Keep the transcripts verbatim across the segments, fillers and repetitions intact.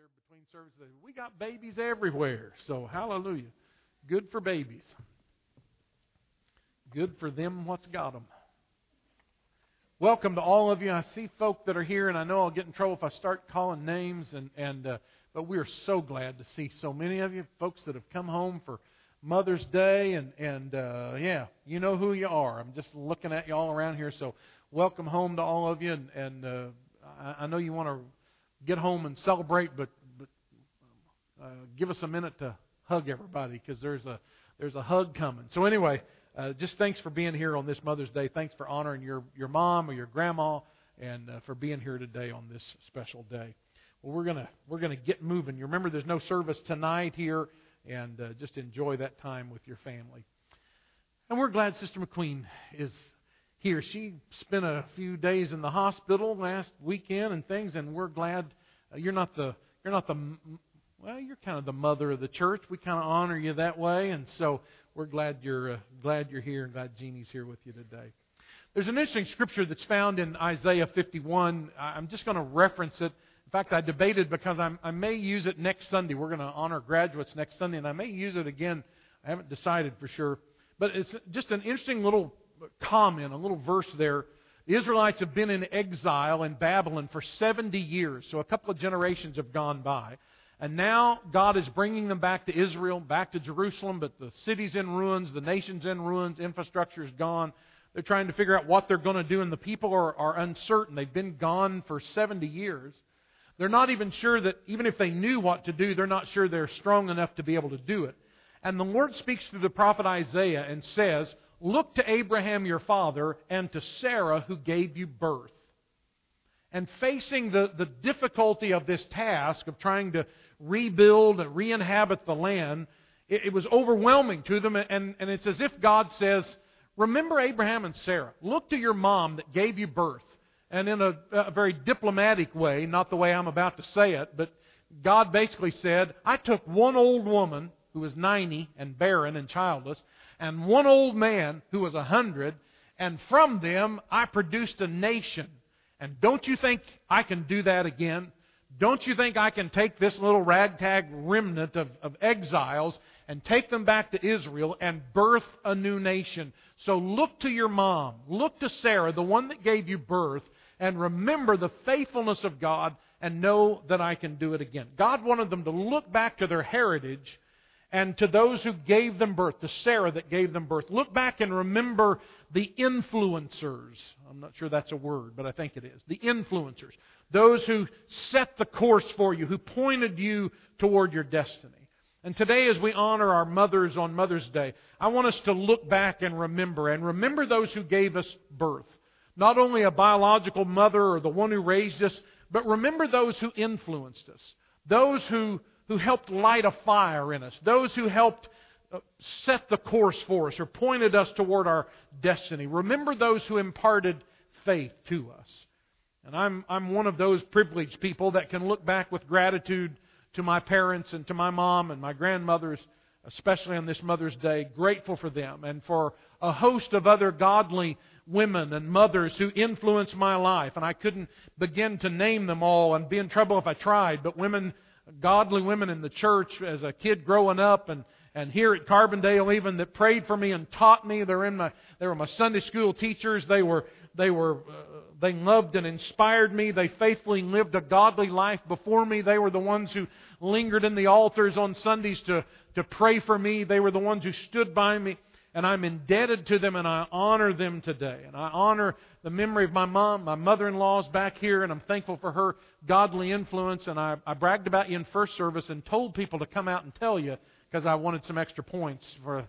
there between services. We got babies everywhere, so hallelujah. Good for babies. Good for them what's got them. Welcome to all of you. I see folk that are here, and I know I'll get in trouble if I start calling names, and, and uh, but we are so glad to see so many of you, folks that have come home for Mother's Day, and, and uh, yeah, you know who you are. I'm just looking at you all around here, so welcome home to all of you, and, and uh, I, I know you want to get home and celebrate, but, but uh, give us a minute to hug everybody, because there's a there's a hug coming. So anyway, uh, just thanks for being here on this Mother's Day. Thanks for honoring your, your mom or your grandma, and uh, for being here today on this special day. Well, we're gonna we're gonna get moving. You remember, there's no service tonight here, and uh, just enjoy that time with your family. And we're glad Sister McQueen is here. She spent a few days in the hospital last weekend and things, and we're glad uh, you're not the you're not the well, you're kind of the mother of the church. We kind of honor you that way, and so we're glad you're uh, glad you're here, and glad Jeannie's here with you today. There's an interesting scripture that's found in Isaiah fifty-one. I'm just going to reference it. In fact, I debated because I'm, I may use it next Sunday. We're going to honor graduates next Sunday, and I may use it again. I haven't decided for sure, but it's just an interesting little comment, a little verse there. The Israelites have been in exile in Babylon for seventy years, so a couple of generations have gone by. And now God is bringing them back to Israel, back to Jerusalem, but the city's in ruins, the nation's in ruins, infrastructure is gone. They're trying to figure out what they're going to do, and the people are, are uncertain. They've been gone for seventy years. They're not even sure that, even if they knew what to do, they're not sure they're strong enough to be able to do it. And the Lord speaks through the prophet Isaiah and says, "Look to Abraham your father and to Sarah who gave you birth." And facing the, the difficulty of this task of trying to rebuild and re-inhabit the land, it, it was overwhelming to them. And, and it's as if God says, remember Abraham and Sarah. Look to your mom that gave you birth. And in a, a very diplomatic way, not the way I'm about to say it, but God basically said, I took one old woman who was ninety and barren and childless, and one old man who was a hundred, and from them I produced a nation. And don't you think I can do that again? Don't you think I can take this little ragtag remnant of, of exiles and take them back to Israel and birth a new nation? So look to your mom, look to Sarah, the one that gave you birth, and remember the faithfulness of God and know that I can do it again. God wanted them to look back to their heritage and to those who gave them birth, to Sarah that gave them birth. Look back and remember the influencers. I'm not sure that's a word, but I think it is. The influencers. Those who set the course for you, who pointed you toward your destiny. And today, as we honor our mothers on Mother's Day, I want us to look back and remember, and remember those who gave us birth. Not only a biological mother or the one who raised us, but remember those who influenced us. Those who, who helped light a fire in us. Those who helped set the course for us or pointed us toward our destiny. Remember those who imparted faith to us. And I'm, I'm one of those privileged people that can look back with gratitude to my parents and to my mom and my grandmothers, especially on this Mother's Day, grateful for them and for a host of other godly women and mothers who influenced my life. And I couldn't begin to name them all and be in trouble if I tried, but women, godly women in the church as a kid growing up, and, and here at Carbondale even, that prayed for me and taught me. They're in my, they were my Sunday school teachers. They were, they were, uh, they loved and inspired me. They faithfully lived a godly life before me. They were the ones who lingered in the altars on Sundays to, to pray for me. They were the ones who stood by me. And I'm indebted to them, and I honor them today. And I honor the memory of my mom. My mother-in-law's back here, and I'm thankful for her godly influence. And I, I bragged about you in first service and told people to come out and tell you, because I wanted some extra points for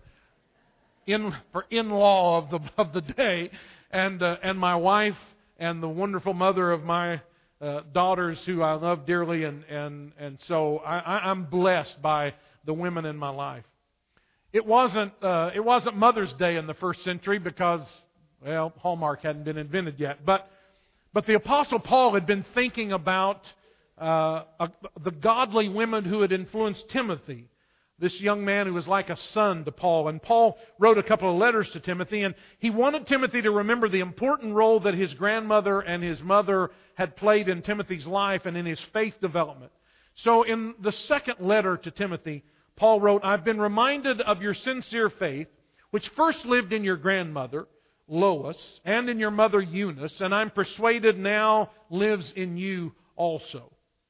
in for in-law of the of the day. And uh, and my wife and the wonderful mother of my uh, daughters, who I love dearly. And and and so I, I, I'm blessed by the women in my life. It wasn't uh, it wasn't Mother's Day in the first century because, well, Hallmark hadn't been invented yet. But but the Apostle Paul had been thinking about uh, uh, the godly women who had influenced Timothy, this young man who was like a son to Paul. And Paul wrote a couple of letters to Timothy, and he wanted Timothy to remember the important role that his grandmother and his mother had played in Timothy's life and in his faith development. So in the second letter to Timothy, Paul wrote, I've been reminded of your sincere faith, which first lived in your grandmother, Lois, and in your mother Eunice, and I'm persuaded now lives in you also.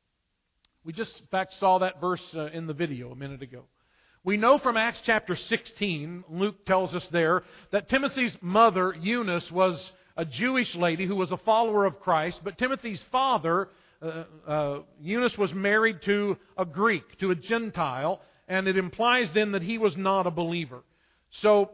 We just, in fact, saw that verse uh, in the video a minute ago. We know from Acts chapter sixteen, Luke tells us there, that Timothy's mother, Eunice, was a Jewish lady who was a follower of Christ, but Timothy's father, uh, uh, Eunice, was married to a Greek, to a Gentile, and it implies then that he was not a believer. So,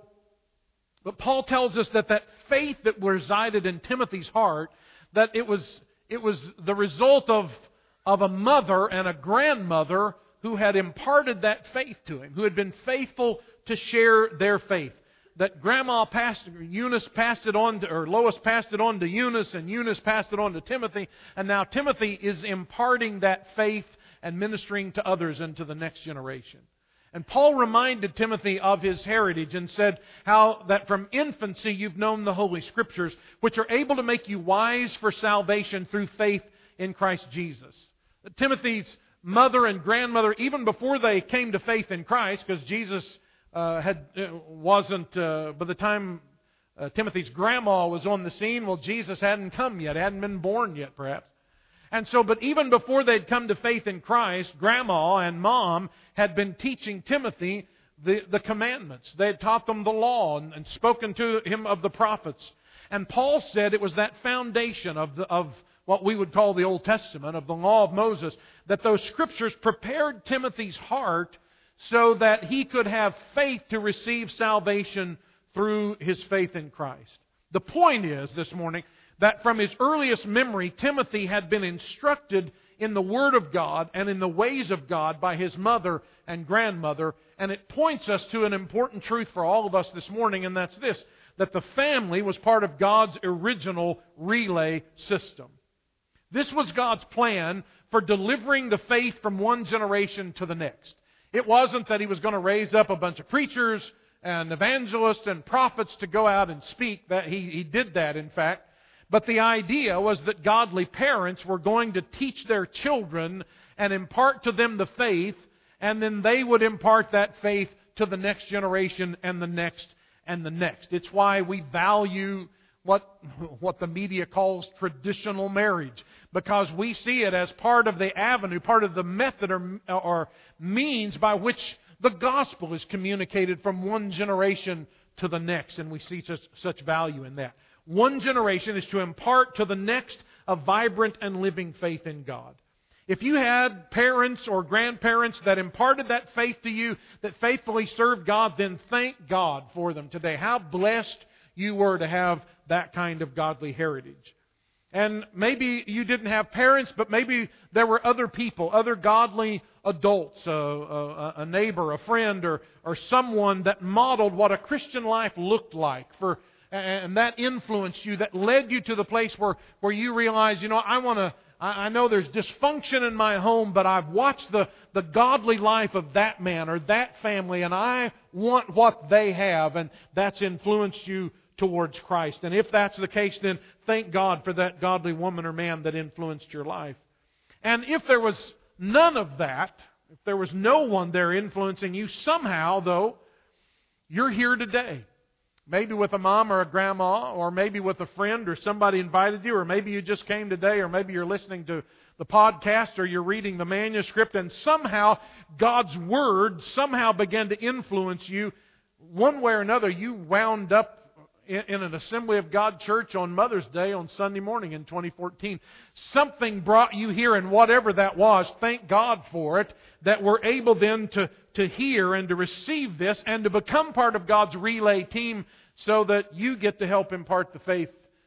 but Paul tells us that that faith that resided in Timothy's heart, that it was it was the result of, of a mother and a grandmother who had imparted that faith to him, who had been faithful to share their faith. That Grandma passed, Eunice passed it on to, or Lois passed it on to Eunice, and Eunice passed it on to Timothy, and now Timothy is imparting that faith and ministering to others and to the next generation. And Paul reminded Timothy of his heritage and said how that from infancy you've known the Holy Scriptures, which are able to make you wise for salvation through faith in Christ Jesus. That Timothy's mother and grandmother, even before they came to faith in Christ, because Jesus uh, had wasn't, uh, by the time uh, Timothy's grandma was on the scene, well, Jesus hadn't come yet, hadn't been born yet, perhaps. And so, but even before they'd come to faith in Christ, Grandma and Mom had been teaching Timothy the, the commandments. They had taught them the law and, and spoken to him of the prophets. And Paul said it was that foundation of, the, of what we would call the Old Testament, of the law of Moses, that those Scriptures prepared Timothy's heart so that he could have faith to receive salvation through his faith in Christ. The point is, this morning, that from his earliest memory, Timothy had been instructed in the Word of God and in the ways of God by his mother and grandmother. And it points us to an important truth for all of us this morning, and that's this, that the family was part of God's original relay system. This was God's plan for delivering the faith from one generation to the next. It wasn't that He was going to raise up a bunch of preachers and evangelists and prophets to go out and speak. That He, he did that, in fact. But the idea was that godly parents were going to teach their children and impart to them the faith, and then they would impart that faith to the next generation and the next and the next. It's why we value what, what the media calls traditional marriage, because we see it as part of the avenue, part of the method or, or means by which the gospel is communicated from one generation to the next, and we see such, such value in that. One generation is to impart to the next a vibrant and living faith in God. If you had parents or grandparents that imparted that faith to you, that faithfully served God, then thank God for them today. How blessed you were to have that kind of godly heritage. And maybe you didn't have parents, but maybe there were other people, other godly adults, a, a, a neighbor, a friend, or, or someone that modeled what a Christian life looked like for. And that influenced you, that led you to the place where, where you realize, you know, I want to, I, I know there's dysfunction in my home, but I've watched the, the godly life of that man or that family, and I want what they have, and that's influenced you towards Christ. And if that's the case, then thank God for that godly woman or man that influenced your life. And if there was none of that, if there was no one there influencing you, somehow, though, you're here today. Maybe with a mom or a grandma, or maybe with a friend, or somebody invited you, or maybe you just came today, or maybe you're listening to the podcast, or you're reading the manuscript, and somehow God's Word somehow began to influence you. One way or another, you wound up in, in an Assembly of God church on Mother's Day on Sunday morning in twenty fourteen. Something brought you here, and whatever that was, thank God for it, that we're able then to, to hear and to receive this and to become part of God's relay team, so that you get to help impart the faith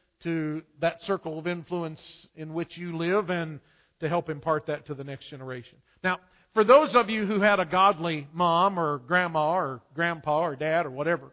to that circle of influence in which you live, and to help impart that to the next generation. Now, for those of you who had a godly mom or grandma or grandpa or dad or whatever,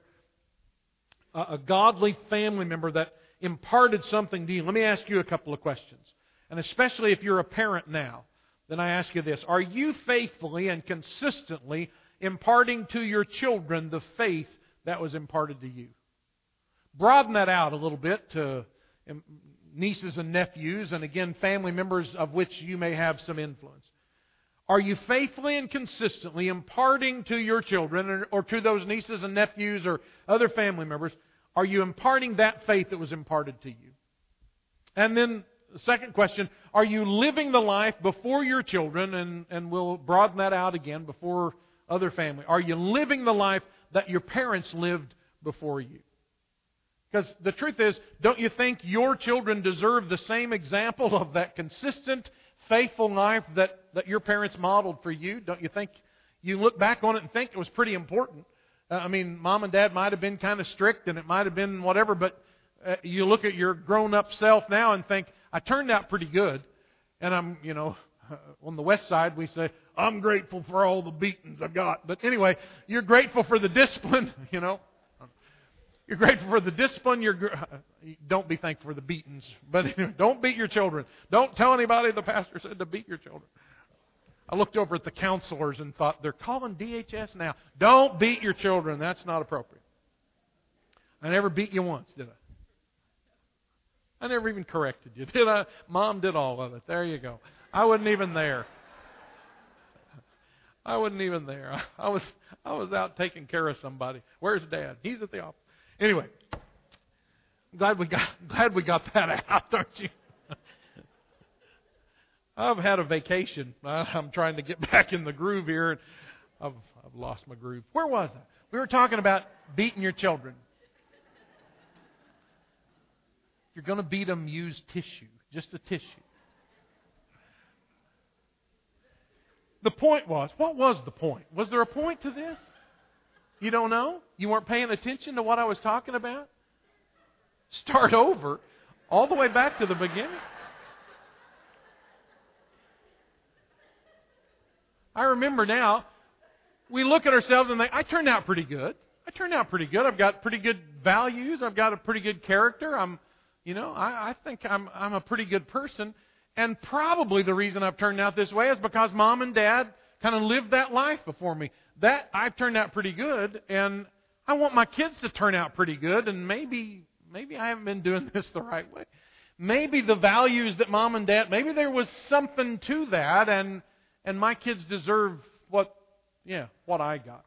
a godly family member that imparted something to you, let me ask you a couple of questions. And especially if you're a parent now, then I ask you this. Are you faithfully and consistently imparting to your children the faith that was imparted to you? Broaden that out a little bit to nieces and nephews, and again, family members of which you may have some influence. Are you faithfully and consistently imparting to your children or, or to those nieces and nephews or other family members, are you imparting that faith that was imparted to you? And then the second question, are you living the life before your children, and, and we'll broaden that out again, before other family. Are you living the life that your parents lived before you? Because the truth is, don't you think your children deserve the same example of that consistent, faithful life that, that your parents modeled for you? Don't you think you look back on it and think it was pretty important? Uh, I mean, Mom and Dad might have been kind of strict and it might have been whatever, but uh, you look at your grown-up self now and think, I turned out pretty good. And I'm, you know, on the west side we say, I'm grateful for all the beatings I've got. But anyway, you're grateful for the discipline, you know. You're grateful for the discipline. You're don't be thankful for the beatings. But anyway, don't beat your children. Don't tell anybody the pastor said to beat your children. I looked over at the counselors and thought, they're calling D H S now. Don't beat your children. That's not appropriate. I never beat you once, did I? I never even corrected you, did I? Mom did all of it. There you go. I wasn't even there. I wasn't even there. I was I was out taking care of somebody. Where's Dad? He's at the office. Anyway, glad we got glad we got that out, aren't you? I've had a vacation. I'm trying to get back in the groove here, and I've I've lost my groove. Where was I? We were talking about beating your children. If you're going to beat them, use tissue, just a tissue. The point was, what was the point? Was there a point to this? You don't know? You weren't paying attention to what I was talking about? Start over, all the way back to the beginning. I remember now, we look at ourselves and think, I turned out pretty good. I turned out pretty good. I've got pretty good values. I've got a pretty good character. I'm, you know, I, I think I'm, I'm a pretty good person. And probably the reason I've turned out this way is because Mom and Dad kind of lived that life before me. That I've turned out pretty good, and I want my kids to turn out pretty good, and maybe maybe I haven't been doing this the right way. Maybe the values that Mom and Dad, maybe there was something to that, and and my kids deserve what, yeah, what I got.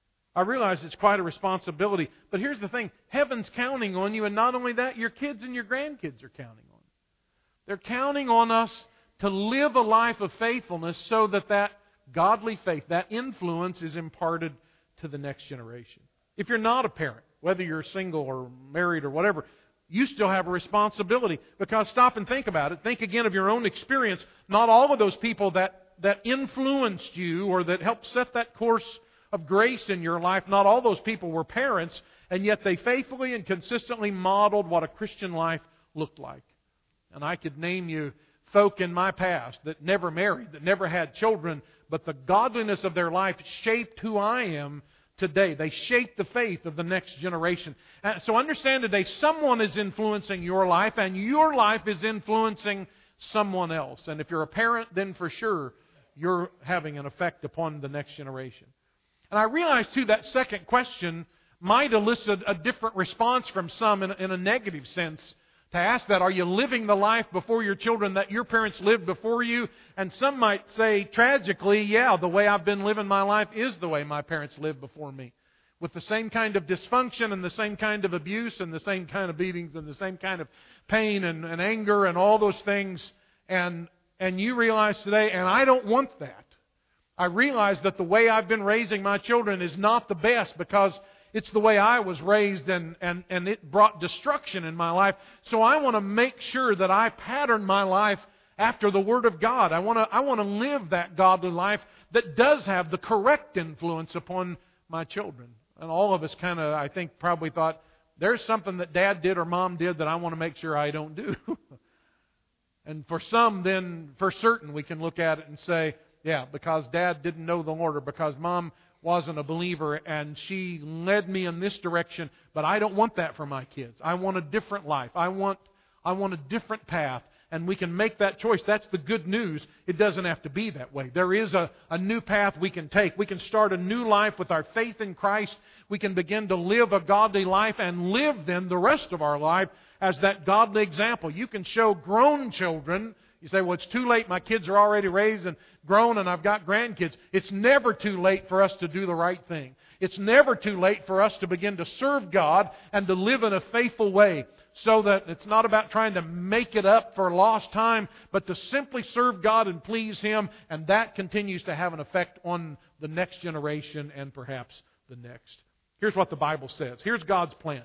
I realize it's quite a responsibility, but here's the thing. Heaven's counting on you, and not only that, your kids and your grandkids are counting on you. They're counting on us to live a life of faithfulness so that that godly faith, that influence is imparted to the next generation. If you're not a parent, whether you're single or married or whatever, you still have a responsibility. Because stop and think about it. Think again of your own experience. Not all of those people that, that influenced you or that helped set that course of grace in your life, not all those people were parents, and yet they faithfully and consistently modeled what a Christian life looked like. And I could name you folk in my past that never married, that never had children, but the godliness of their life shaped who I am today. They shaped the faith of the next generation. So understand today, someone is influencing your life, and your life is influencing someone else. And if you're a parent, then for sure you're having an effect upon the next generation. And I realize, too, that second question might elicit a different response from some in, in a negative sense. To ask that, are you living the life before your children that your parents lived before you? And some might say, tragically, yeah, the way I've been living my life is the way my parents lived before me. With the same kind of dysfunction and the same kind of abuse and the same kind of beatings and the same kind of pain and, and anger and all those things. And, and you realize today, and I don't want that. I realize that the way I've been raising my children is not the best because it's the way I was raised, and, and, and it brought destruction in my life. So I want to make sure that I pattern my life after the Word of God. I want to I want to live that godly life that does have the correct influence upon my children. And all of us kind of, I think, probably thought, there's something that Dad did or Mom did that I want to make sure I don't do. And for some, then, for certain, we can look at it and say, yeah, because Dad didn't know the Lord, or because Mom wasn't a believer and she led me in this direction, but I don't want that for my kids. I want a different life. I want I want a different path, and we can make that choice. That's the good news. It doesn't have to be that way. There is a, a new path we can take. We can start a new life with our faith in Christ. We can begin to live a godly life and live then the rest of our life as that godly example. You can show grown children You say, well, it's too late. My kids are already raised and grown and I've got grandkids. It's never too late for us to do the right thing. It's never too late for us to begin to serve God and to live in a faithful way, so that it's not about trying to make it up for lost time, but to simply serve God and please Him, and that continues to have an effect on the next generation and perhaps the next. Here's what the Bible says. Here's God's plan.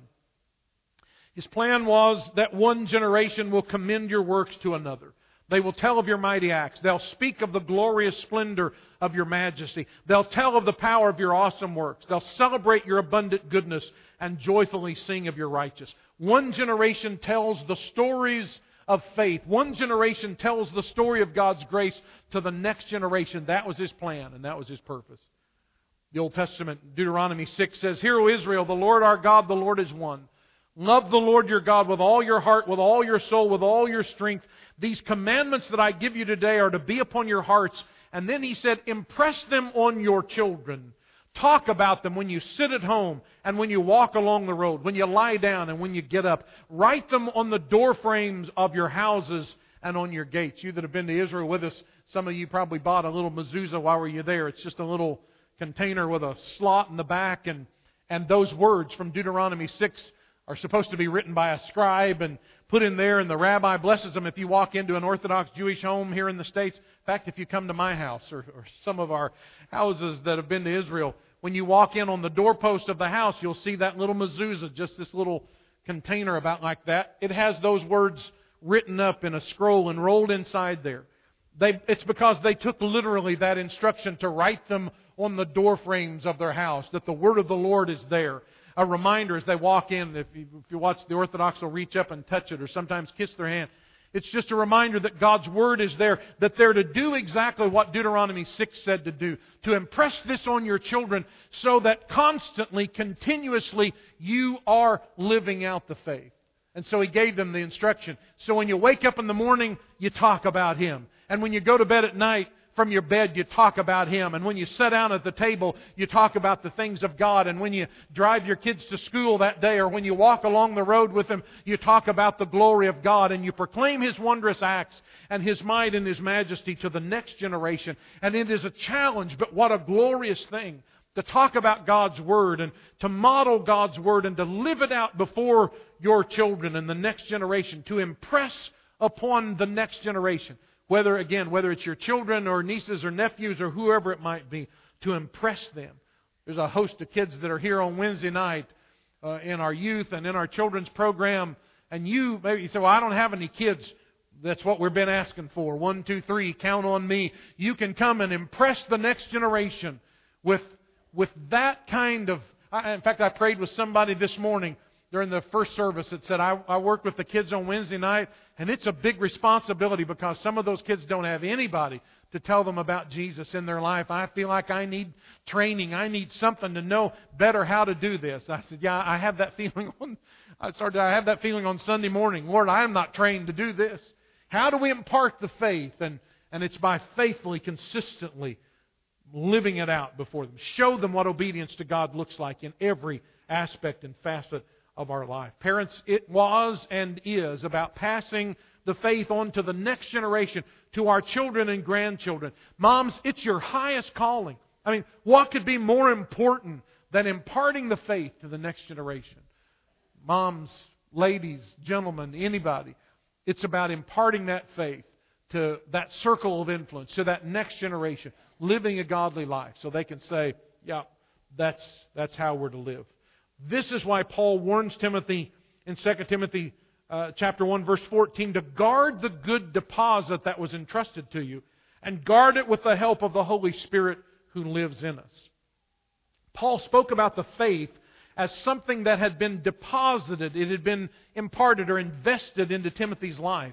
His plan was that one generation will commend your works to another. They will tell of your mighty acts. They'll speak of the glorious splendor of your majesty. They'll tell of the power of your awesome works. They'll celebrate your abundant goodness and joyfully sing of your righteousness. One generation tells the stories of faith. One generation tells the story of God's grace to the next generation. That was His plan and that was His purpose. The Old Testament, Deuteronomy six says, "Hear, O Israel, the Lord our God, the Lord is one. Love the Lord your God with all your heart, with all your soul, with all your strength. These commandments that I give you today are to be upon your hearts." And then He said, impress them on your children. Talk about them when you sit at home and when you walk along the road, when you lie down and when you get up. Write them on the door frames of your houses and on your gates. You that have been to Israel with us, some of you probably bought a little mezuzah while were you there. It's just a little container with a slot in the back, and, and those words from Deuteronomy six are supposed to be written by a scribe and put in there, and the rabbi blesses them. If you walk into an Orthodox Jewish home here in the States, in fact, if you come to my house or, or some of our houses that have been to Israel, when you walk in on the doorpost of the house, you'll see that little mezuzah, just this little container about like that. It has those words written up in a scroll and rolled inside there. They, it's because they took literally that instruction to write them on the door frames of their house, that the Word of the Lord is there. A reminder as they walk in. If you, if you watch the Orthodox, will reach up and touch it or sometimes kiss their hand. It's just a reminder that God's Word is there, that they're to do exactly what Deuteronomy six said to do, to impress this on your children so that constantly, continuously, you are living out the faith. And so He gave them the instruction. So when you wake up in the morning, you talk about Him. And when you go to bed at night, from your bed, you talk about Him. And when you sit down at the table, you talk about the things of God. And when you drive your kids to school that day, or when you walk along the road with them, you talk about the glory of God. And you proclaim His wondrous acts and His might and His majesty to the next generation. And it is a challenge, but what a glorious thing to talk about God's Word and to model God's Word and to live it out before your children and the next generation, to impress upon the next generation. Whether, again, whether it's your children or nieces or nephews or whoever it might be, to impress them. There's a host of kids that are here on Wednesday night uh, in our youth and in our children's program. And you, maybe you say, well, I don't have any kids. That's what we've been asking for. One, two, three, count on me. You can come and impress the next generation with, with that kind of... I, in fact, I prayed with somebody this morning during the first service that said, I, I work with the kids on Wednesday night, and it's a big responsibility because some of those kids don't have anybody to tell them about Jesus in their life. I feel like I need training. I need something to know better how to do this. I said, yeah, I have that feeling on, I started, I have that feeling on Sunday morning. Lord, I am not trained to do this. How do we impart the faith? And, and it's by faithfully, consistently living it out before them. Show them what obedience to God looks like in every aspect and facet of our life. Parents, it was and is about passing the faith on to the next generation, to our children and grandchildren. Moms, it's your highest calling. I mean, what could be more important than imparting the faith to the next generation? Moms, ladies, gentlemen, anybody. It's about imparting that faith to that circle of influence, to that next generation, living a godly life so they can say, yeah, that's, that's how we're to live. This is why Paul warns Timothy in Second Timothy uh, chapter one, verse fourteen, to guard the good deposit that was entrusted to you, and guard it with the help of the Holy Spirit who lives in us. Paul spoke about the faith as something that had been deposited, it had been imparted or invested into Timothy's life.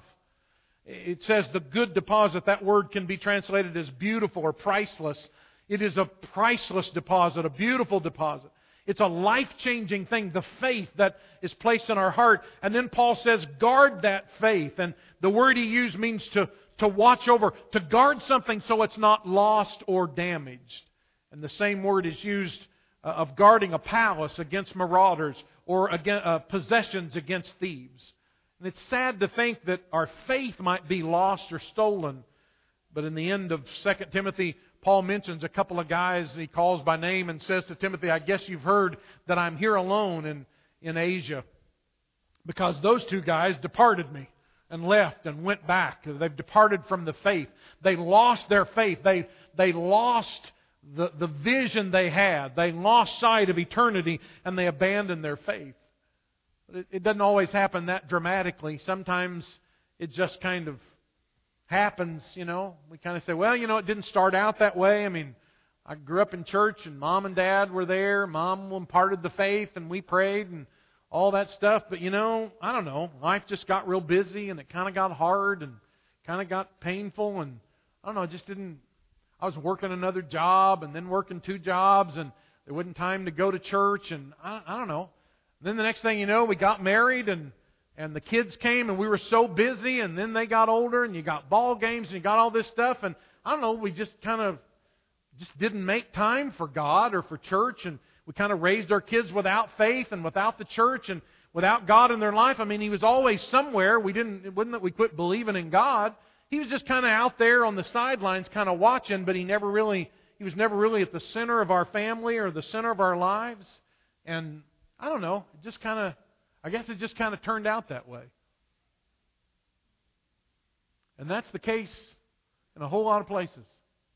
It says the good deposit. That word can be translated as beautiful or priceless. It is a priceless deposit, a beautiful deposit. It's a life-changing thing, the faith that is placed in our heart. And then Paul says, guard that faith. And the word he used means to, to watch over, to guard something so it's not lost or damaged. And the same word is used uh, of guarding a palace against marauders or against, uh, possessions against thieves. And it's sad to think that our faith might be lost or stolen. But in the end of Second Timothy, Paul mentions a couple of guys he calls by name and says to Timothy, I guess you've heard that I'm here alone in, in Asia, because those two guys departed me and left and went back. They've departed from the faith. They lost their faith. They, they lost the, the vision they had. They lost sight of eternity and they abandoned their faith. But it, it doesn't always happen that dramatically. Sometimes it just kind of happens, you know. We kind of say, well, you know, it didn't start out that way. I mean, I grew up in church and Mom and Dad were there. Mom imparted the faith and we prayed and all that stuff. But, you know, I don't know. Life just got real busy and it kind of got hard and kind of got painful. And I don't know, it just didn't... I was working another job and then working two jobs and there wasn't time to go to church. And I, I don't know. Then the next thing you know, we got married and And the kids came and we were so busy, and then they got older and you got ball games and you got all this stuff, and I don't know, we just kind of just didn't make time for God or for church, and we kind of raised our kids without faith and without the church and without God in their life. I mean, He was always somewhere. We didn't, it wasn't that we quit believing in God. He was just kind of out there on the sidelines kind of watching, but He never really, He was never really at the center of our family or the center of our lives. And I don't know, it just kind of, I guess it just kind of turned out that way. And that's the case in a whole lot of places.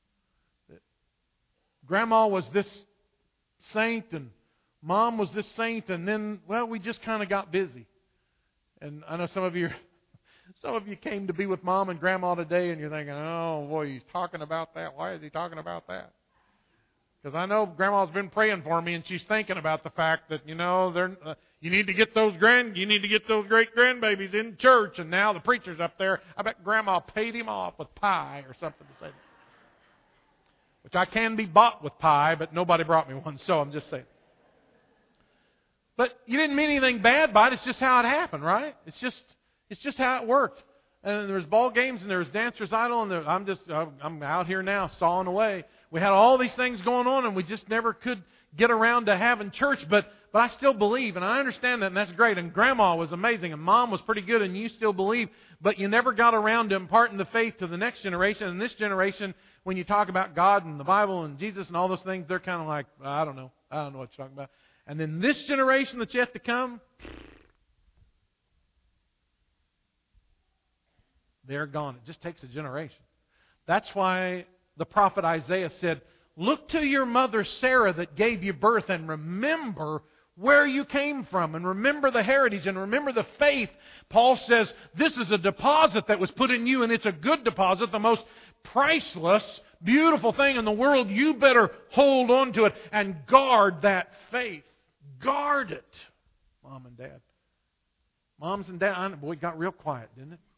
Grandma was this saint and Mom was this saint, and then, well, we just kind of got busy. And I know some of you some of you came to be with Mom and Grandma today and you're thinking, oh boy, he's talking about that. Why is he talking about that? Because I know Grandma's been praying for me and she's thinking about the fact that, you know, they're... Uh, You need to get those grand, you need to get those great grandbabies in church, and now the preacher's up there. I bet Grandma paid him off with pie or something to say that. Which I can be bought with pie, but nobody brought me one, so I'm just saying. But you didn't mean anything bad by it. It's just how it happened, right? It's just, it's just how it worked. And there was ball games, and there was dance recital, and there, I'm just, I'm out here now sawing away. We had all these things going on, and we just never could get around to having church, but But I still believe, and I understand that, and that's great. And Grandma was amazing, and Mom was pretty good, and you still believe. But you never got around to imparting the faith to the next generation. And this generation, when you talk about God and the Bible and Jesus and all those things, they're kind of like, I don't know. I don't know what you're talking about. And then this generation that's yet to come, they're gone. It just takes a generation. That's why the prophet Isaiah said, look to your mother Sarah that gave you birth and remember where you came from, and remember the heritage, and remember the faith. Paul says this is a deposit that was put in you, and it's a good deposit, the most priceless, beautiful thing in the world. You better hold on to it and guard that faith. Guard it, Mom and Dad. Moms and Dad, boy, it got real quiet, didn't it?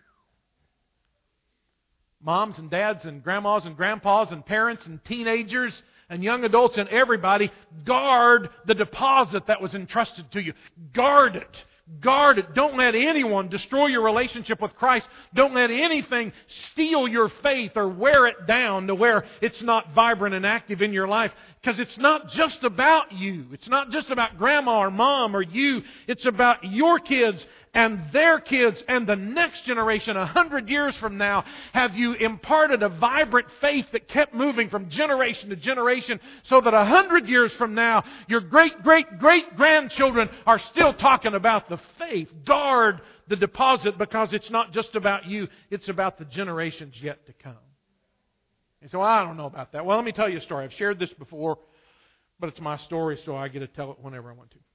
Moms and dads and grandmas and grandpas and parents and teenagers and young adults and everybody, guard the deposit that was entrusted to you. Guard it. Guard it. Don't let anyone destroy your relationship with Christ. Don't let anything steal your faith or wear it down to where it's not vibrant and active in your life. Because it's not just about you. It's not just about grandma or mom or you. It's about your kids and their kids and the next generation. A hundred years from now, have you imparted a vibrant faith that kept moving from generation to generation, so that a hundred years from now, your great, great, great grandchildren are still talking about the faith. Guard the deposit, because it's not just about you, it's about the generations yet to come. And so, well, I don't know about that. Well, let me tell you a story. I've shared this before, but it's my story, so I get to tell it whenever I want to.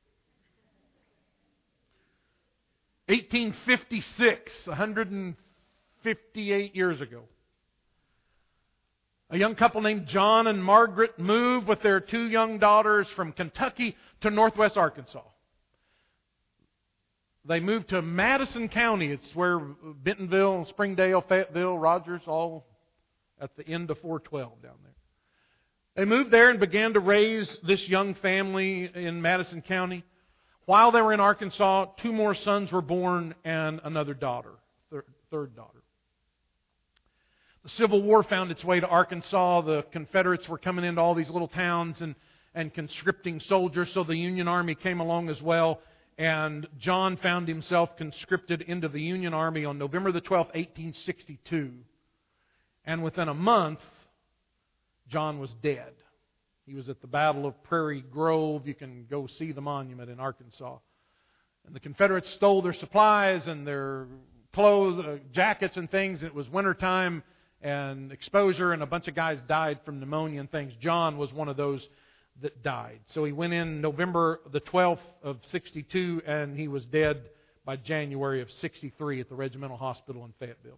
eighteen fifty-six, one hundred fifty-eight years ago, a young couple named John and Margaret moved with their two young daughters from Kentucky to northwest Arkansas. They moved to Madison County. It's where Bentonville, Springdale, Fayetteville, Rogers, all at the end of four twelve down there. They moved there and began to raise this young family in Madison County. While they were in Arkansas, two more sons were born and another daughter, third, third daughter. The Civil War found its way to Arkansas. The Confederates were coming into all theyese little towns and, and conscripting soldiers, so the Union Army came along as well. and John found himself conscripted into the Union Army on November the twelfth, eighteen sixty-two. And within a month, John was dead. He was at the Battle of Prairie Grove. You can go see the monument in Arkansas. And the Confederates stole their supplies and their clothes, uh, jackets and things. It was wintertime and exposure, and a bunch of guys died from pneumonia and things. John was one of those that died. So he went in November the twelfth of sixty-two, and he was dead by January of sixty-three at the Regimental Hospital in Fayetteville.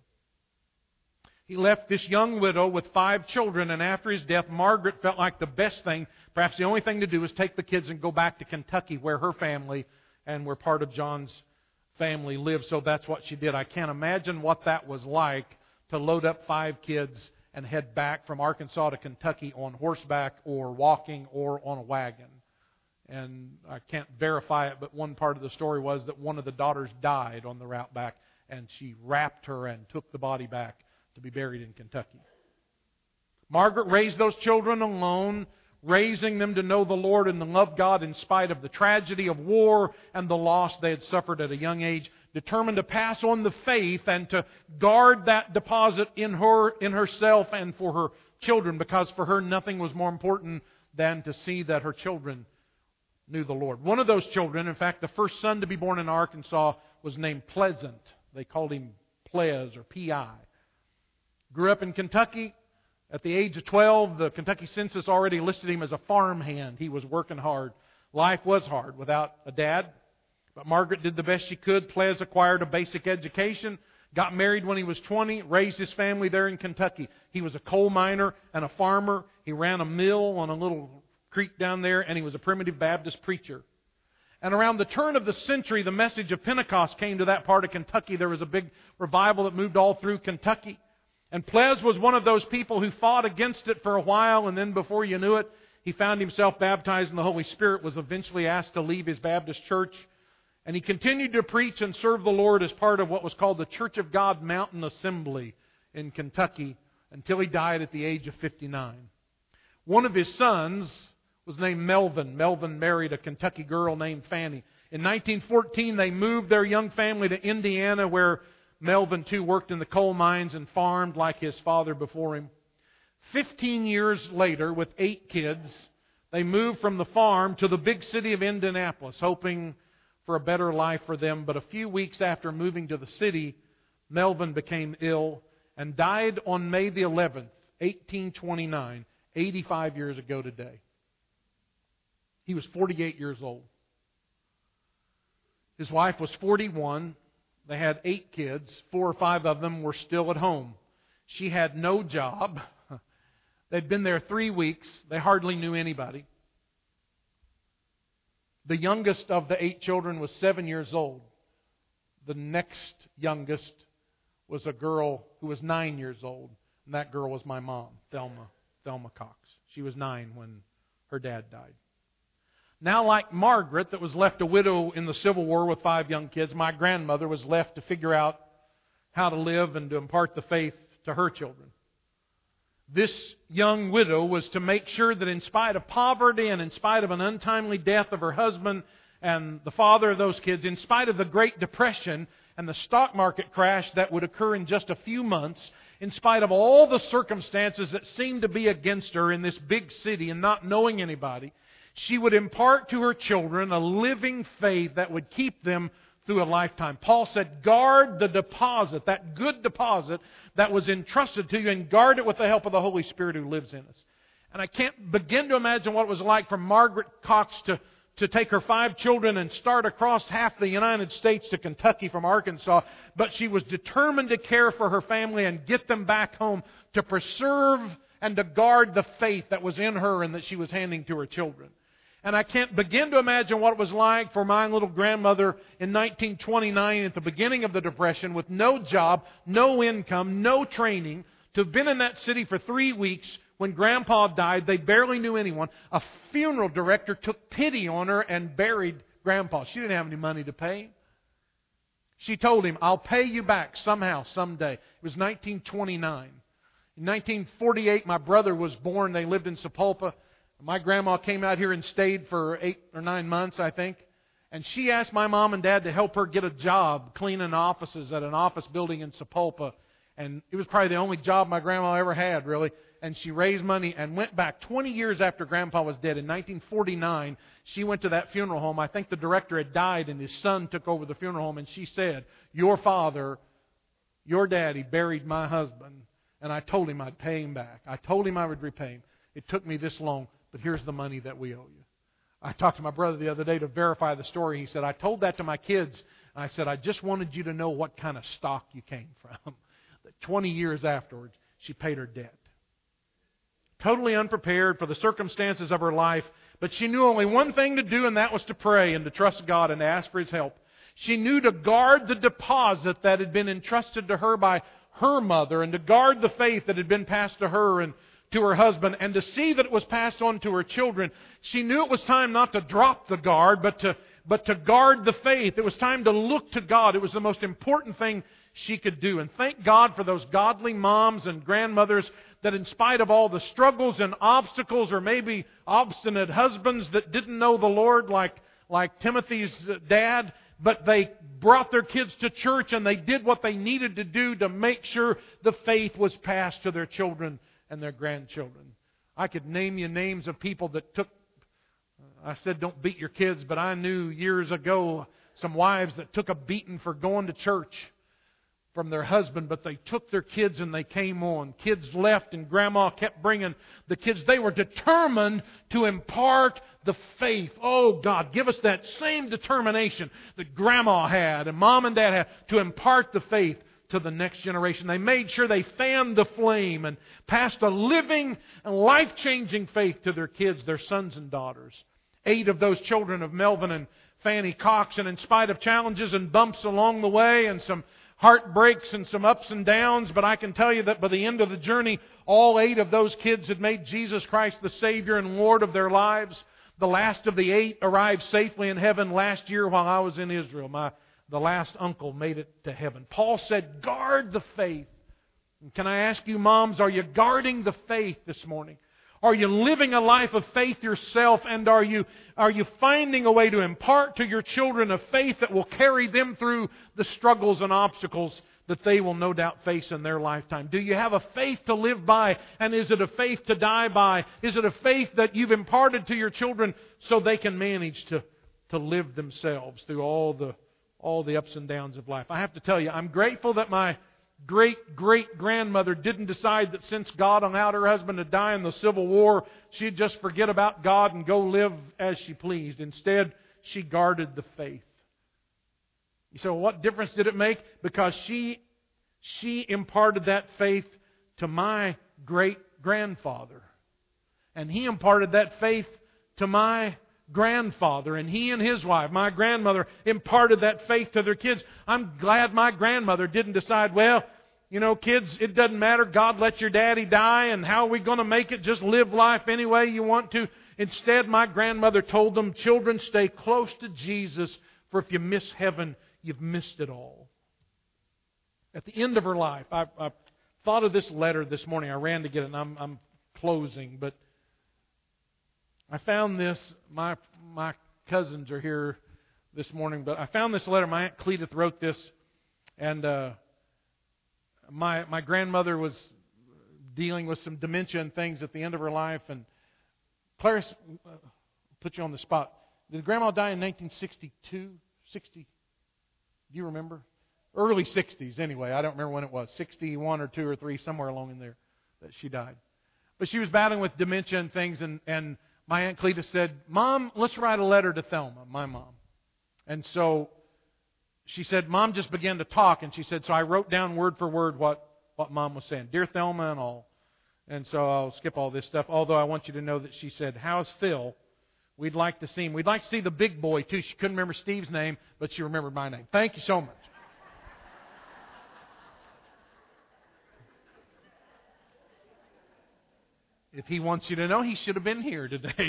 He left this young widow with five children, and after his death, Margaret felt like the best thing, perhaps the only thing to do, was take the kids and go back to Kentucky, where her family and where part of John's family lived. So that's what she did. I can't imagine what that was like, to load up five kids and head back from Arkansas to Kentucky on horseback or walking or on a wagon. And I can't verify it, but one part of the story was that one of the daughters died on the route back, and she wrapped her and took the body back to be buried in Kentucky. Margaret raised those children alone, raising them to know the Lord and to love God in spite of the tragedy of war and the loss they had suffered at a young age, determined to pass on the faith and to guard that deposit in her, in herself and for her children, because for her nothing was more important than to see that her children knew the Lord. One of those children, in fact, the first son to be born in Arkansas, was named Pleasant. They called him Ples or P I. Grew up in Kentucky. At the age of twelve, the Kentucky census already listed him as a farmhand. He was working hard. Life was hard without a dad. But Margaret did the best she could. Ples acquired a basic education, got married when he was twenty, raised his family there in Kentucky. He was a coal miner and a farmer. He ran a mill on a little creek down there, and he was a primitive Baptist preacher. And around the turn of the century, the message of Pentecost came to that part of Kentucky. There was a big revival that moved all through Kentucky. And Ples was one of those people who fought against it for a while, and then before you knew it, he found himself baptized in the Holy Spirit, was eventually asked to leave his Baptist church. And he continued to preach and serve the Lord as part of what was called the Church of God Mountain Assembly in Kentucky until he died at the age of fifty-nine. One of his sons was named Melvin. Melvin married a Kentucky girl named Fanny. In nineteen fourteen, they moved their young family to Indiana, where Melvin, too, worked in the coal mines and farmed like his father before him. Fifteen years later, with eight kids, they moved from the farm to the big city of Indianapolis, hoping for a better life for them. But a few weeks after moving to the city, Melvin became ill and died on May the eleventh, eighteen twenty-nine, eighty-five years ago today. He was forty-eight years old. His wife was forty-one. They had eight kids. Four or five of them were still at home. She had no job. They'd been there three weeks. They hardly knew anybody. The youngest of the eight children was seven years old. The next youngest was a girl who was nine years old. And that girl was my mom, Thelma, Thelma Cox. She was nine when her dad died. Now, like Margaret, that was left a widow in the Civil War with five young kids, my grandmother was left to figure out how to live and to impart the faith to her children. This young widow was to make sure that in spite of poverty and in spite of an untimely death of her husband and the father of those kids, in spite of the Great Depression and the stock market crash that would occur in just a few months, in spite of all the circumstances that seemed to be against her in this big city and not knowing anybody, she would impart to her children a living faith that would keep them through a lifetime. Paul said, guard the deposit, that good deposit that was entrusted to you, and guard it with the help of the Holy Spirit who lives in us. And I can't begin to imagine what it was like for Margaret Cox to, to take her five children and start across half the United States to Kentucky from Arkansas. But she was determined to care for her family and get them back home, to preserve and to guard the faith that was in her and that she was handing to her children. And I can't begin to imagine what it was like for my little grandmother in nineteen twenty-nine at the beginning of the Depression, with no job, no income, no training, to have been in that city for three weeks when Grandpa died. They barely knew anyone. A funeral director took pity on her and buried Grandpa. She didn't have any money to pay. She told him, I'll pay you back somehow, someday. It was nineteen twenty-nine. In nineteen forty-eight, my brother was born. They lived in Sapulpa. My grandma came out here and stayed for eight or nine months, I think. And she asked my mom and dad to help her get a job cleaning offices at an office building in Sapulpa. And it was probably the only job my grandma ever had, really. And she raised money and went back twenty years after Grandpa was dead. In nineteen forty-nine, she went to that funeral home. I think the director had died and his son took over the funeral home. And she said, your father, your daddy buried my husband. And I told him I'd pay him back. I told him I would repay him. It took me this long, but here's the money that we owe you. I talked to my brother the other day to verify the story. He said, I told that to my kids. I said, I just wanted you to know what kind of stock you came from. That twenty years afterwards, she paid her debt. Totally unprepared for the circumstances of her life, but she knew only one thing to do, and that was to pray and to trust God and to ask for His help. She knew to guard the deposit that had been entrusted to her by her mother, and to guard the faith that had been passed to her and to her husband, and to see that it was passed on to her children. She knew it was time not to drop the guard, but to but to guard the faith. It was time to look to God. It was the most important thing she could do. And thank God for those godly moms and grandmothers that in spite of all the struggles and obstacles, or maybe obstinate husbands that didn't know the Lord like, like Timothy's dad, but they brought their kids to church and they did what they needed to do to make sure the faith was passed to their children and their grandchildren. I could name you names of people that took, I said don't beat your kids, but I knew years ago some wives that took a beating for going to church from their husband, but they took their kids and they came on. Kids left and Grandma kept bringing the kids. They were determined to impart the faith. Oh God, give us that same determination that Grandma had and Mom and Dad had to impart the faith to the next generation. They made sure they fanned the flame and passed a living and life-changing faith to their kids, their sons and daughters. Eight of those children of Melvin and Fanny Cox, and in spite of challenges and bumps along the way and some heartbreaks and some ups and downs, but I can tell you that by the end of the journey, all eight of those kids had made Jesus Christ the Savior and Lord of their lives. The last of the eight arrived safely in heaven last year while I was in Israel. My the last uncle made it to heaven. Paul said, guard the faith. And can I ask you, moms, are you guarding the faith this morning? Are you living a life of faith yourself? And are you, are you finding a way to impart to your children a faith that will carry them through the struggles and obstacles that they will no doubt face in their lifetime? Do you have a faith to live by? And is it a faith to die by? Is it a faith that you've imparted to your children so they can manage to, to live themselves through all the, all the ups and downs of life? I have to tell you, I'm grateful that my great-great-grandmother didn't decide that since God allowed her husband to die in the Civil War, she'd just forget about God and go live as she pleased. Instead, she guarded the faith. You say, well, what difference did it make? Because she, she imparted that faith to my great-grandfather. And he imparted that faith to my grandfather, and he and his wife, my grandmother, imparted that faith to their kids. I'm glad my grandmother didn't decide, well, you know, kids, it doesn't matter. God let your daddy die, and how are we going to make it? Just live life any way you want to. Instead, my grandmother told them, children, stay close to Jesus, for if you miss heaven, you've missed it all. At the end of her life, I, I thought of this letter this morning. I ran to get it, and I'm, I'm closing, but I found this, my my cousins are here this morning, but I found this letter. My Aunt Cledith wrote this, and uh, my my grandmother was dealing with some dementia and things at the end of her life. And Clarice, uh, put you on the spot. Did Grandma die in nineteen sixty-two? sixty? Do you remember? Early sixties, anyway. I don't remember when it was. sixty-one or two or three, somewhere along in there that she died. But she was battling with dementia and things, and and my Aunt Cledith said, Mom, let's write a letter to Thelma, my mom. And so she said, Mom just began to talk. And she said, so I wrote down word for word what, what Mom was saying. Dear Thelma and all. And so I'll skip all this stuff. Although I want you to know that she said, how's Phil? We'd like to see him. We'd like to see the big boy, too. She couldn't remember Steve's name, but she remembered my name. Thank you so much. If he wants you to know, he should have been here today.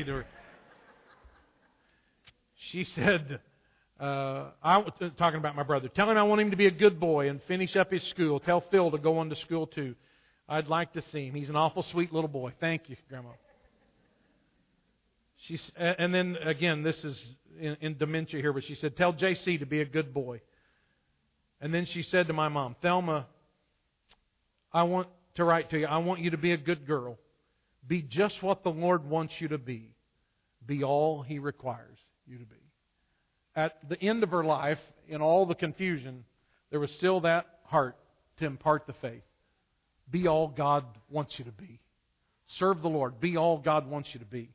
She said, uh, I was talking about my brother. Tell him I want him to be a good boy and finish up his school. Tell Phil to go on to school too. I'd like to see him. He's an awful sweet little boy. Thank you, Grandma. She's, and then again, this is in, in dementia here, but she said, tell J C to be a good boy. And then she said to my mom, Thelma, I want to write to you, I want you to be a good girl. Be just what the Lord wants you to be. Be all He requires you to be. At the end of her life, in all the confusion, there was still that heart to impart the faith. Be all God wants you to be. Serve the Lord. Be all God wants you to be.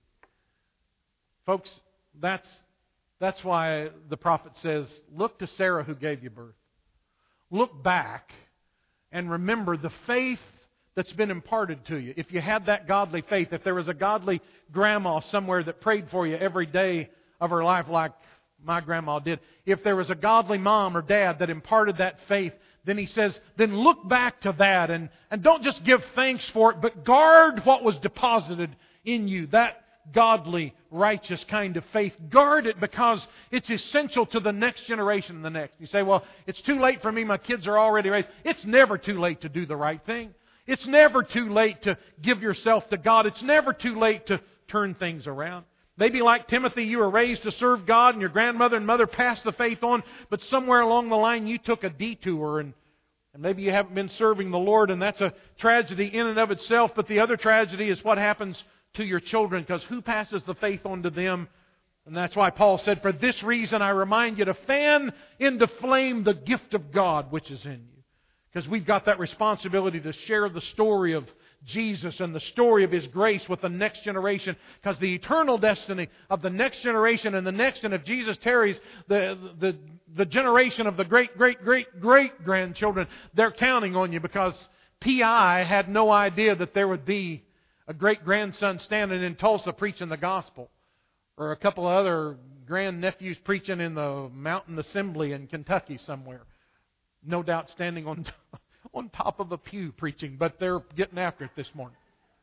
Folks, that's, that's why the prophet says, look to Sarah who gave you birth. Look back and remember the faith that's been imparted to you. If you had that godly faith, if there was a godly grandma somewhere that prayed for you every day of her life like my grandma did, if there was a godly mom or dad that imparted that faith, then he says, then look back to that and, and don't just give thanks for it, but guard what was deposited in you, that godly, righteous kind of faith. Guard it because it's essential to the next generation and the next. You say, well, it's too late for me, my kids are already raised. It's never too late to do the right thing. It's never too late to give yourself to God. It's never too late to turn things around. Maybe like Timothy, you were raised to serve God and your grandmother and mother passed the faith on, but somewhere along the line you took a detour and, and maybe you haven't been serving the Lord, and that's a tragedy in and of itself. But the other tragedy is what happens to your children, because who passes the faith on to them? And that's why Paul said, for this reason I remind you to fan into flame the gift of God which is in you. Because we've got that responsibility to share the story of Jesus and the story of His grace with the next generation. Because the eternal destiny of the next generation and the next, and if Jesus tarries, the, the, the generation of the great, great, great, great grandchildren, they're counting on you, because P I had no idea that there would be a great grandson standing in Tulsa preaching the gospel, or a couple of other grandnephews preaching in the mountain assembly in Kentucky somewhere. No doubt standing on on top of a pew preaching, but they're getting after it this morning.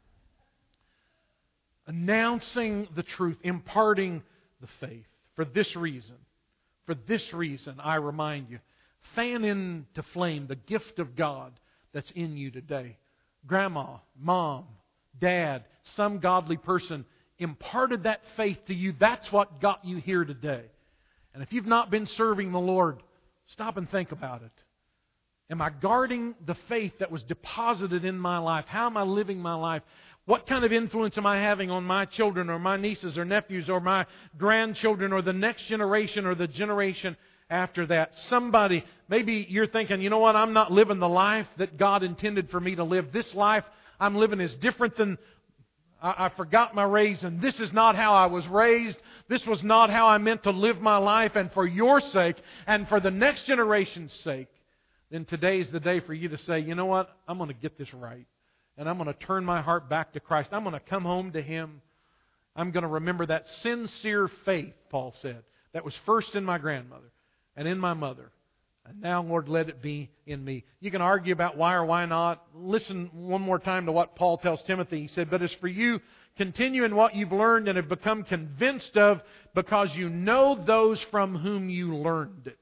Announcing the truth, imparting the faith. For this reason, for this reason, I remind you, fan into flame the gift of God that's in you today. Grandma, mom, dad, some godly person imparted that faith to you. That's what got you here today. And if you've not been serving the Lord, stop and think about it. Am I guarding the faith that was deposited in my life? How am I living my life? What kind of influence am I having on my children or my nieces or nephews or my grandchildren or the next generation or the generation after that? Somebody, maybe you're thinking, you know what, I'm not living the life that God intended for me to live. This life I'm living is different than, I, I forgot my raising. This is not how I was raised. This was not how I meant to live my life. And for your sake and for the next generation's sake, then today is the day for you to say, you know what, I'm going to get this right. And I'm going to turn my heart back to Christ. I'm going to come home to Him. I'm going to remember that sincere faith, Paul said, that was first in my grandmother and in my mother. And now, Lord, let it be in me. You can argue about why or why not. Listen one more time to what Paul tells Timothy. He said, but as for you, continue in what you've learned and have become convinced of, because you know those from whom you learned it.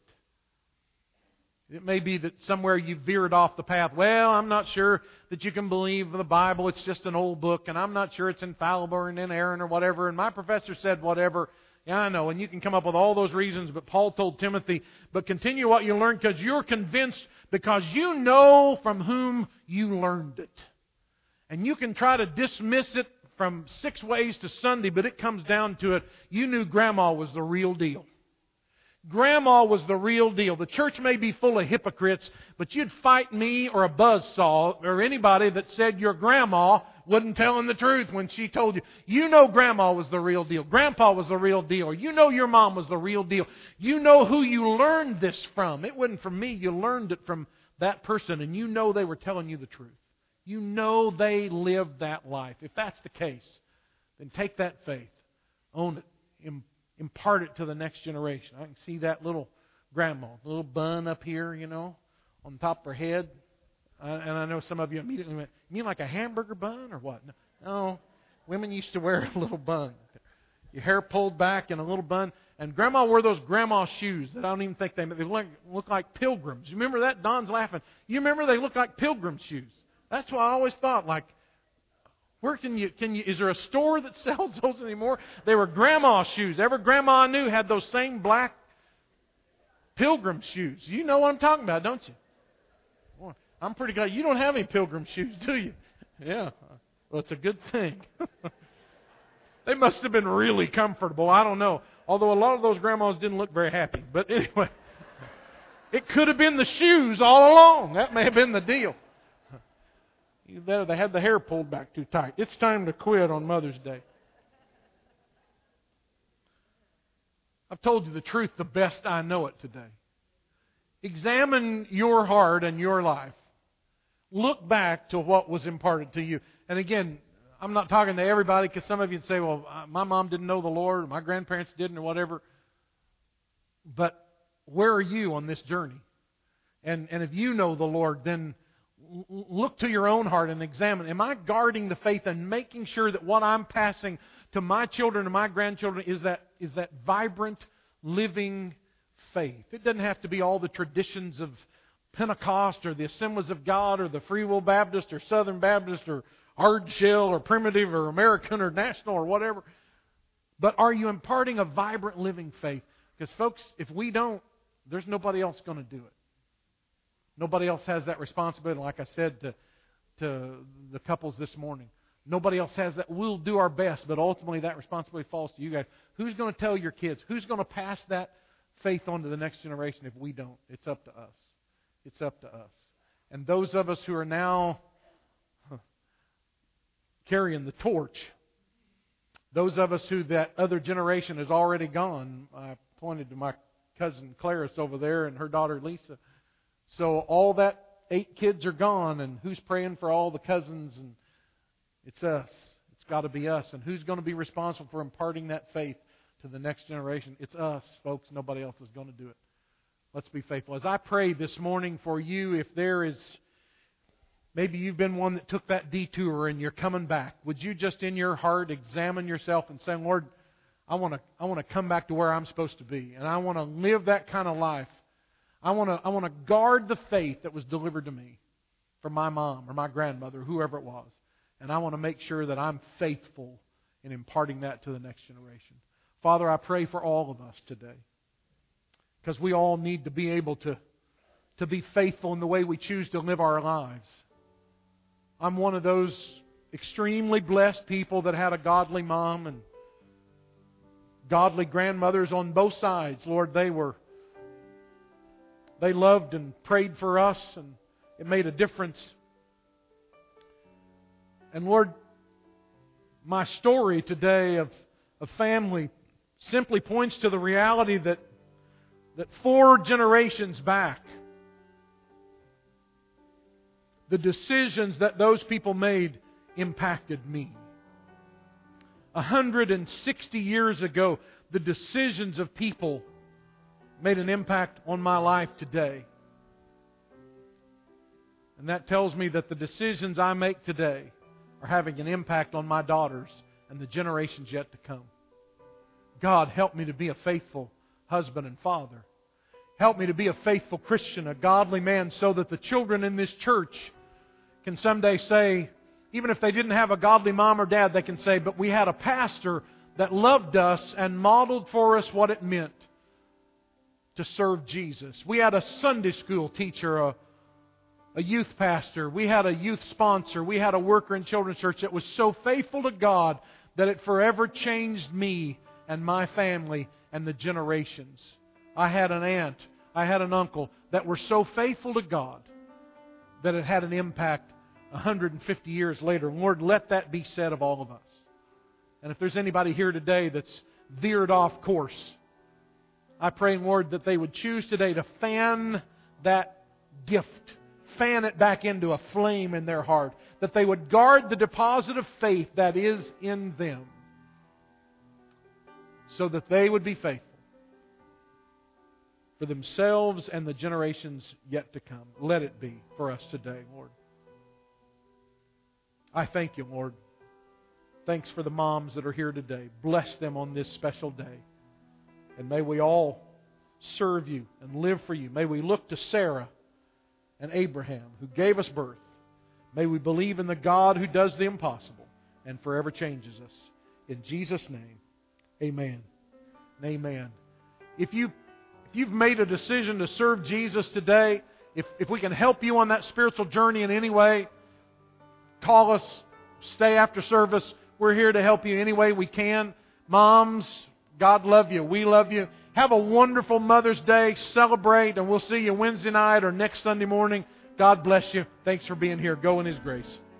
It may be that somewhere you veered off the path. Well, I'm not sure that you can believe the Bible. It's just an old book, and I'm not sure it's infallible or inerrant or whatever. And my professor said whatever. Yeah, I know, and you can come up with all those reasons. But Paul told Timothy, but continue what you learned, because you're convinced, because you know from whom you learned it. And you can try to dismiss it from six ways to Sunday, but it comes down to it. You knew Grandma was the real deal. Grandma was the real deal. The church may be full of hypocrites, but you'd fight me or a buzzsaw or anybody that said your grandma wasn't telling the truth when she told you. You know Grandma was the real deal. Grandpa was the real deal. You know your mom was the real deal. You know who you learned this from. It wasn't from me. You learned it from that person, and you know they were telling you the truth. You know they lived that life. If that's the case, then take that faith, own it, impart it to the next generation. I can see that little grandma, the little bun up here, you know, on top of her head. Uh, and I know some of you immediately went, you mean like a hamburger bun or what? No, no, women used to wear a little bun. Your hair pulled back in a little bun. And Grandma wore those grandma shoes that I don't even think they they look, look like pilgrims. You remember that? Don's laughing. You remember they look like pilgrim shoes. That's why I always thought, like, Where can you, can you, is there a store that sells those anymore? They were grandma's shoes. Every grandma I knew had those same black pilgrim shoes. You know what I'm talking about, don't you? Boy, I'm pretty glad you don't have any pilgrim shoes, do you? Yeah. Well, it's a good thing. They must have been really comfortable. I don't know. Although a lot of those grandmas didn't look very happy. But anyway, it could have been the shoes all along. That may have been the deal. Either that or they had the hair pulled back too tight. It's time to quit on Mother's Day. I've told you the truth the best I know it today. Examine your heart and your life. Look back to what was imparted to you. And again, I'm not talking to everybody, because some of you say, well, my mom didn't know the Lord, or my grandparents didn't, or whatever. But where are you on this journey? And, and if you know the Lord, then look to your own heart and examine. Am I guarding the faith and making sure that what I'm passing to my children and my grandchildren is that is that vibrant, living faith? It doesn't have to be all the traditions of Pentecost or the Assemblies of God or the Free Will Baptist or Southern Baptist or Hard Shell or Primitive or American or National or whatever. But are you imparting a vibrant, living faith? Because folks, if we don't, there's nobody else going to do it. Nobody else has that responsibility, like I said to, to the couples this morning. Nobody else has that. We'll do our best, but ultimately that responsibility falls to you guys. Who's going to tell your kids? Who's going to pass that faith on to the next generation if we don't? It's up to us. It's up to us. And those of us who are now huh, carrying the torch, those of us who that other generation has already gone, I pointed to my cousin Clarice over there and her daughter Lisa. So all that eight kids are gone, and who's praying for all the cousins? And it's us. It's got to be us. And who's going to be responsible for imparting that faith to the next generation? It's us, folks. Nobody else is going to do it. Let's be faithful. As I pray this morning for you, if there is, maybe you've been one that took that detour and you're coming back, would you just in your heart examine yourself and say, Lord, I want to I want to come back to where I'm supposed to be, and I want to live that kind of life. I want to I want to guard the faith that was delivered to me from my mom or my grandmother, whoever it was. And I want to make sure that I'm faithful in imparting that to the next generation. Father, I pray for all of us today, because we all need to be able to, to be faithful in the way we choose to live our lives. I'm one of those extremely blessed people that had a godly mom and godly grandmothers on both sides. Lord, they were They loved and prayed for us, and it made a difference. And Lord, my story today of, of family simply points to the reality that, that four generations back, the decisions that those people made impacted me. one hundred sixty years ago, the decisions of people made an impact on my life today. And that tells me that the decisions I make today are having an impact on my daughters and the generations yet to come. God, help me to be a faithful husband and father. Help me to be a faithful Christian, a godly man, so that the children in this church can someday say, even if they didn't have a godly mom or dad, they can say, but we had a pastor that loved us and modeled for us what it meant to serve Jesus. We had a Sunday school teacher, a, a youth pastor. We had a youth sponsor. We had a worker in children's church that was so faithful to God that it forever changed me and my family and the generations. I had an aunt, I had an uncle that were so faithful to God that it had an impact one hundred fifty years later. Lord, let that be said of all of us. And if there's anybody here today that's veered off course, I pray, Lord, that they would choose today to fan that gift, fan it back into a flame in their heart, that they would guard the deposit of faith that is in them, so that they would be faithful for themselves and the generations yet to come. Let it be for us today, Lord. I thank you, Lord. Thanks for the moms that are here today. Bless them on this special day. And may we all serve you and live for you. May we look to Sarah and Abraham, who gave us birth. May we believe in the God who does the impossible. and forever changes us. In Jesus' name, amen. Amen. If you if you've made a decision to serve Jesus today, if if we can help you on that spiritual journey in any way, call us, stay after service. We're here to help you any way we can. Moms, God love you. We love you. Have a wonderful Mother's Day. Celebrate, and we'll see you Wednesday night or next Sunday morning. God bless you. Thanks for being here. Go in His grace.